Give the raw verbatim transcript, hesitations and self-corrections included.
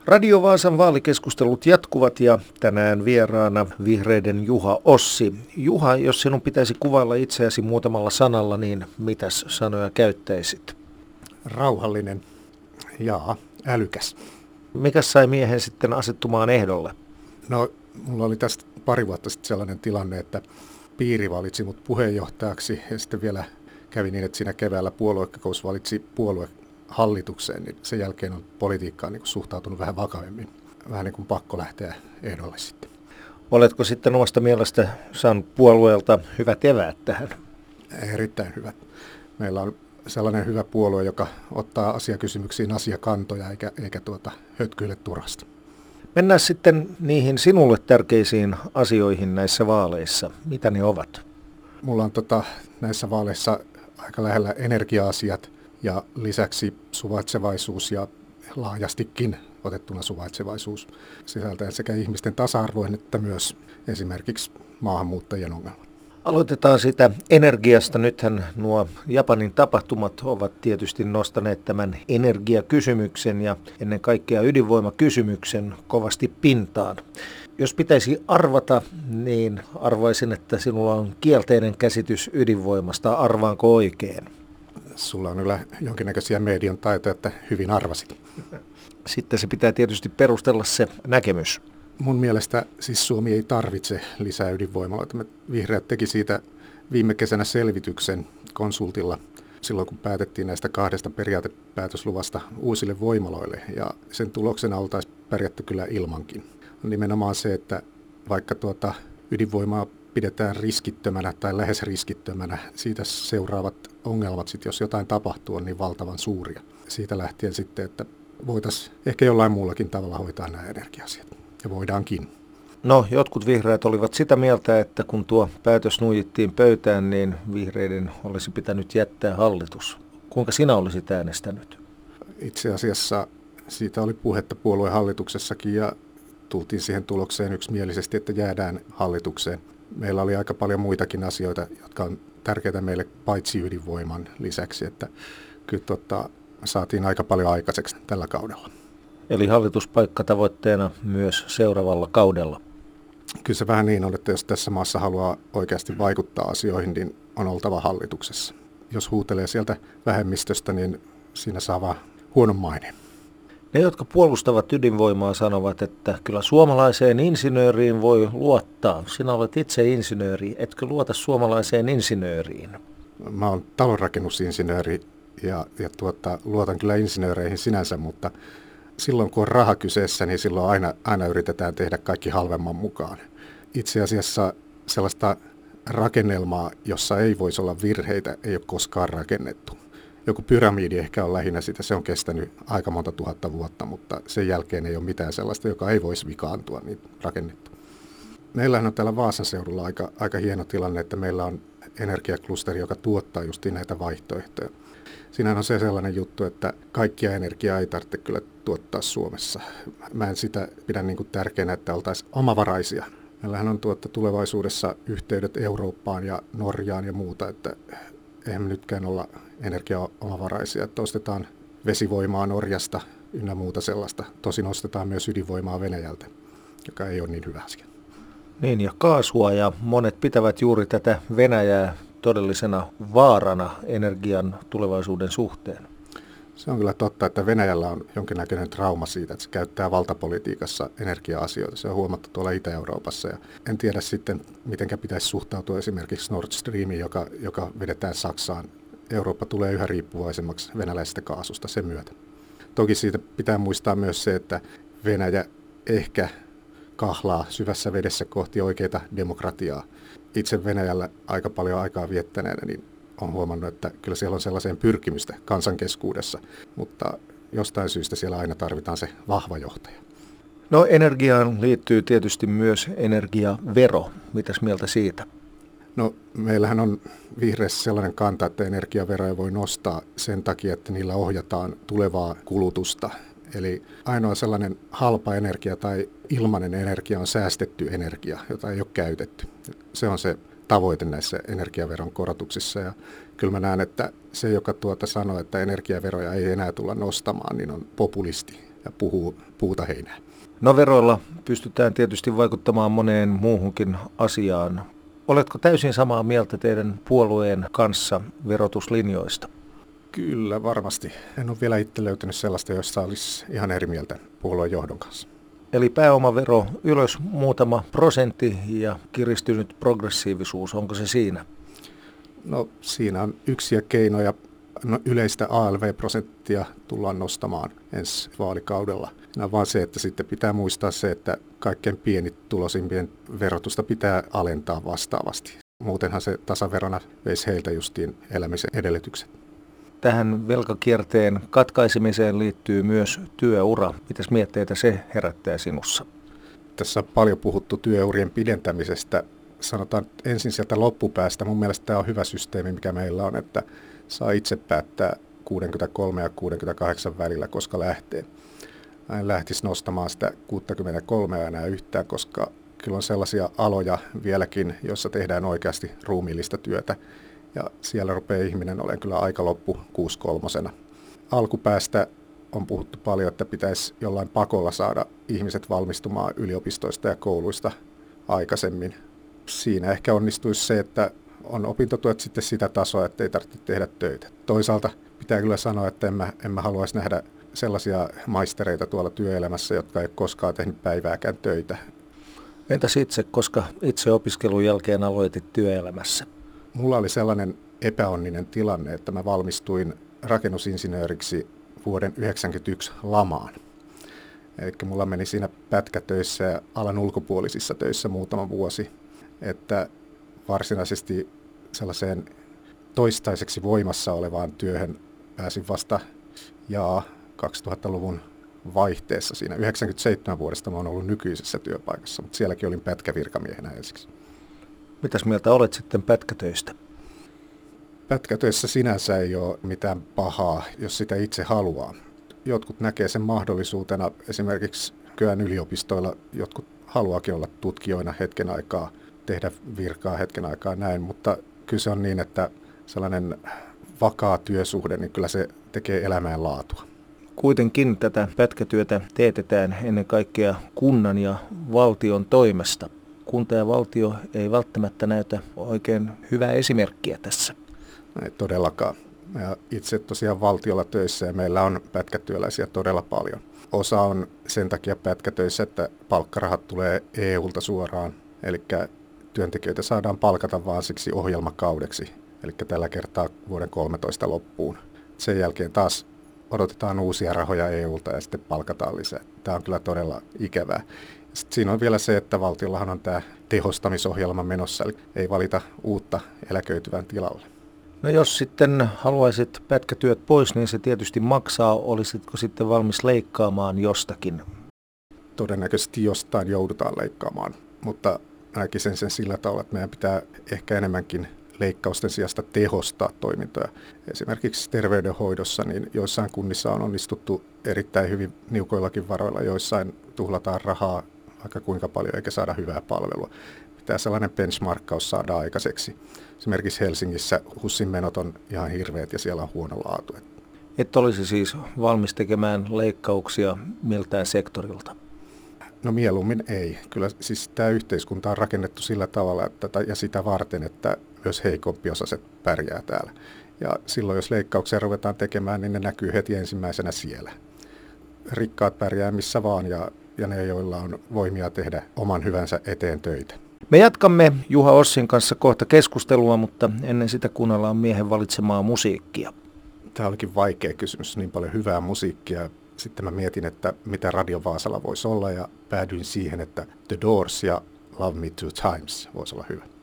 Radio Vaasan vaalikeskustelut jatkuvat ja tänään vieraana vihreiden Juha Ossi. Juha, jos sinun pitäisi kuvailla itseäsi muutamalla sanalla, niin mitäs sanoja käyttäisit? Rauhallinen ja älykäs. Mikä sai miehen sitten asettumaan ehdolle? No, mulla oli tästä pari vuotta sitten sellainen tilanne, että piiri valitsi mut puheenjohtajaksi ja sitten vielä kävi niin, että siinä keväällä puoluekokous valitsi puoluehallitukseen, niin sen jälkeen on politiikkaan niin kuin suhtautunut vähän vakavemmin. Vähän niin kuin pakko lähteä ehdolle sitten. Oletko sitten omasta mielestä saanut puolueelta hyvät eväät tähän? Erittäin hyvät. Meillä on sellainen hyvä puolue, joka ottaa asiakysymyksiin asiakantoja eikä, eikä tuota hötkyille turhasta. Mennään sitten niihin sinulle tärkeisiin asioihin näissä vaaleissa. Mitä ne ovat? Mulla on tota, näissä vaaleissa aika lähellä energia-asiat ja lisäksi suvaitsevaisuus ja laajastikin otettuna suvaitsevaisuus sisältäen sekä ihmisten tasa-arvoin että myös esimerkiksi maahanmuuttajien ongelmat. Aloitetaan sitä energiasta. Nythän nuo Japanin tapahtumat ovat tietysti nostaneet tämän energiakysymyksen ja ennen kaikkea ydinvoimakysymyksen kovasti pintaan. Jos pitäisi arvata, niin arvaisin, että sinulla on kielteinen käsitys ydinvoimasta. Arvaanko oikein? Sulla on kyllä jonkinnäköisiä median taitoja, että hyvin arvasit. Sitten se pitää tietysti perustella se näkemys. Mun mielestä siis Suomi ei tarvitse lisää ydinvoimaloita. Me vihreät teki siitä viime kesänä selvityksen konsultilla silloin, kun päätettiin näistä kahdesta periaatepäätösluvasta uusille voimaloille. Ja sen tuloksena oltaisiin pärjätty kyllä ilmankin. Nimenomaan se, että vaikka tuota ydinvoimaa pidetään riskittömänä tai lähes riskittömänä, siitä seuraavat ongelmat, sit jos jotain tapahtuu, on niin valtavan suuria. Siitä lähtien sitten, että voitaisiin ehkä jollain muullakin tavalla hoitaa nämä energia-asiat. Ja voidaankin. No, jotkut vihreät olivat sitä mieltä, että kun tuo päätös nuijittiin pöytään, niin vihreiden olisi pitänyt jättää hallitus. Kuinka sinä olisit äänestänyt? Itse asiassa siitä oli puhetta puoluehallituksessakin ja tultiin siihen tulokseen yksimielisesti, että jäädään hallitukseen. Meillä oli aika paljon muitakin asioita, jotka on tärkeitä meille paitsi ydinvoiman lisäksi, että kyllä tota, saatiin aika paljon aikaiseksi tällä kaudella. Eli hallituspaikka tavoitteena myös seuraavalla kaudella. Kyllä se vähän niin on, että jos tässä maassa haluaa oikeasti vaikuttaa asioihin, niin on oltava hallituksessa. Jos huutelee sieltä vähemmistöstä, niin siinä saa vaan huonon maineen. Ne, jotka puolustavat ydinvoimaa, sanovat, että kyllä suomalaiseen insinööriin voi luottaa. Sinä olet itse insinööri. Etkö luota suomalaiseen insinööriin? Mä oon talonrakennusinsinööri ja, ja tuota, luotan kyllä insinööreihin sinänsä, mutta silloin kun on raha kyseessä, niin silloin aina, aina yritetään tehdä kaikki halvemman mukaan. Itse asiassa sellaista rakennelmaa, jossa ei voisi olla virheitä, ei ole koskaan rakennettu. Joku pyramidi ehkä on lähinnä sitä, se on kestänyt aika monta tuhatta vuotta, mutta sen jälkeen ei ole mitään sellaista, joka ei voisi vikaantua, niin rakennettu. Meillähän on täällä Vaasan seudulla aika, aika hieno tilanne, että meillä on energiaklusteri, joka tuottaa just näitä vaihtoehtoja. Siinähän on se sellainen juttu, että kaikkia energiaa ei tarvitse kyllä tuottaa Suomessa. Mä en sitä pidä niin kuin tärkeänä, että oltaisiin omavaraisia. Meillähän on tuotta tulevaisuudessa yhteydet Eurooppaan ja Norjaan ja muuta, että eihän me nytkään olla energiaomavaraisia, että ostetaan vesivoimaa Norjasta ynnä muuta sellaista. Tosin ostetaan myös ydinvoimaa Venäjältä, joka ei ole niin hyvä asia. Niin, ja kaasua, ja monet pitävät juuri tätä Venäjää todellisena vaarana energian tulevaisuuden suhteen. Se on kyllä totta, että Venäjällä on jonkinnäköinen trauma siitä, että se käyttää valtapolitiikassa energia-asioita. Se on huomattu tuolla Itä-Euroopassa. Ja en tiedä sitten, miten pitäisi suhtautua esimerkiksi Nord Streamiin, joka, joka vedetään Saksaan. Eurooppa tulee yhä riippuvaisemmaksi venäläisestä kaasusta sen myötä. Toki siitä pitää muistaa myös se, että Venäjä ehkä kahlaa syvässä vedessä kohti oikeaa demokratiaa. Itse Venäjällä aika paljon aikaa viettäneenä, niin olen huomannut, että kyllä siellä on sellaiseen pyrkimystä kansankeskuudessa, mutta jostain syystä siellä aina tarvitaan se vahva johtaja. No, energiaan liittyy tietysti myös energiavero. Mitäs mieltä siitä? No, meillähän on vihreässä sellainen kanta, että energiaveroja voi nostaa sen takia, että niillä ohjataan tulevaa kulutusta. Eli ainoa sellainen halpa energia tai ilmainen energia on säästetty energia, jota ei ole käytetty. Se on se tavoite näissä energiaveron korotuksissa. Ja kyllä mä näen, että se, joka tuota sanoo, että energiaveroja ei enää tulla nostamaan, niin on populisti. ja puhuu puuta heinää. No veroilla pystytään tietysti vaikuttamaan moneen muuhunkin asiaan. Oletko täysin samaa mieltä teidän puolueen kanssa verotuslinjoista? Kyllä, varmasti. En ole vielä itse löytänyt sellaista, jossa olisi ihan eri mieltä puolueen johdon kanssa. Eli pääomavero ylös muutama prosentti ja kiristynyt progressiivisuus, onko se siinä? No siinä on yksiä keinoja. No, yleistä A L V-prosenttia tullaan nostamaan ensi vaalikaudella. No, vaan se, että sitten pitää muistaa se, että kaikkein pienituloisimpien verotusta pitää alentaa vastaavasti. Muutenhan se tasaverona veisi heiltä justiin elämisen edellytykset. Tähän velkakierteen katkaisemiseen liittyy myös työura. Mitäs mietteitä se herättää sinussa? Tässä on paljon puhuttu työurien pidentämisestä. Sanotaan ensin sieltä loppupäästä. Mun mielestä tämä on hyvä systeemi, mikä meillä on, että saa itse päättää kuusikymmentäkolme ja kuusikymmentäkahdeksan välillä, koska lähtee. Mä en lähtisi nostamaan sitä kuusikymmentäkolme enää yhtään, koska kyllä on sellaisia aloja vieläkin, joissa tehdään oikeasti ruumiillista työtä. Ja siellä rupeaa ihminen olemaan kyllä aika loppu kuusikymmentäkolme. Alkupäästä on puhuttu paljon, että pitäisi jollain pakolla saada ihmiset valmistumaan yliopistoista ja kouluista aikaisemmin. Siinä ehkä onnistuisi se, että on opintotuet sitten sitä tasoa, että ei tarvitse tehdä töitä. Toisaalta pitää kyllä sanoa, että en mä, en mä haluaisi nähdä sellaisia maistereita tuolla työelämässä, jotka ei koskaan tehnyt päivääkään töitä. Entäs itse, koska itse opiskelun jälkeen aloitit työelämässä? Mulla oli sellainen epäonninen tilanne, että mä valmistuin rakennusinsinööriksi vuoden yhdeksänkymmentäyksi lamaan. Eli mulla meni siinä pätkätöissä ja alan ulkopuolisissa töissä muutama vuosi, että varsinaisesti sellaiseen toistaiseksi voimassa olevaan työhön pääsin vasta jaa kaksituhattaluvun vaihteessa. Siinä yhdeksänkymmentäseitsemän vuodesta mä oon ollut nykyisessä työpaikassa, mutta sielläkin olin pätkävirkamiehenä ensiksi. Mitäs mieltä olet sitten pätkätöistä? Pätkätöissä sinänsä ei ole mitään pahaa, jos sitä itse haluaa. Jotkut näkee sen mahdollisuutena, esimerkiksi Köyän yliopistoilla jotkut haluakin olla tutkijoina hetken aikaa, tehdä virkaa hetken aikaa näin, mutta kyllä se on niin, että sellainen vakaa työsuhde, niin kyllä se tekee elämään laatua. Kuitenkin tätä pätkätyötä teetetään ennen kaikkea kunnan ja valtion toimesta. Kunta ja valtio ei välttämättä näytä oikein hyvää esimerkkiä tässä. Ei todellakaan. Ja itse tosiaan valtiolla töissä ja meillä on pätkätyöläisiä todella paljon. Osa on sen takia pätkätöissä, että palkkarahat tulee E U:lta suoraan, eli työntekijöitä saadaan palkata vaan siksi ohjelmakaudeksi, eli tällä kertaa vuoden kolmetoista loppuun. Sen jälkeen taas odotetaan uusia rahoja E U:lta ja sitten palkataan lisää. Tämä on kyllä todella ikävää. Sitten siinä on vielä se, että valtiollahan on tämä tehostamisohjelma menossa, eli ei valita uutta eläköityvän tilalle. No jos sitten haluaisit pätkätyöt pois, niin se tietysti maksaa. Olisitko sitten valmis leikkaamaan jostakin? Todennäköisesti jostain joudutaan leikkaamaan, mutta näkisin sen sillä tavalla, että meidän pitää ehkä enemmänkin leikkausten sijasta tehostaa toimintoja. Esimerkiksi terveydenhoidossa, niin joissain kunnissa on onnistuttu erittäin hyvin niukoillakin varoilla, joissain tuhlataan rahaa vaikka kuinka paljon eikä saada hyvää palvelua. Pitää sellainen benchmarkkaus saada aikaiseksi. Esimerkiksi Helsingissä HUSin menot on ihan hirveät ja siellä on huono laatu. Et olisi siis valmis tekemään leikkauksia miltään sektorilta? No mieluummin ei. Kyllä siis tämä yhteiskunta on rakennettu sillä tavalla että, ja sitä varten, että myös heikompiosaiset pärjää täällä. Ja silloin jos leikkauksia ruvetaan tekemään, niin ne näkyy heti ensimmäisenä siellä. Rikkaat pärjää missä vaan ja, ja ne, joilla on voimia tehdä oman hyvänsä eteen töitä. Me jatkamme Juha Ossin kanssa kohta keskustelua, mutta ennen sitä kuunnellaan miehen valitsemaa musiikkia. Tämä olikin vaikea kysymys, niin paljon hyvää musiikkia. Sitten mä mietin, että mitä Radio Vaasalla voisi olla ja päädyin siihen, että The Doors ja Love Me Two Times voisi olla hyvä.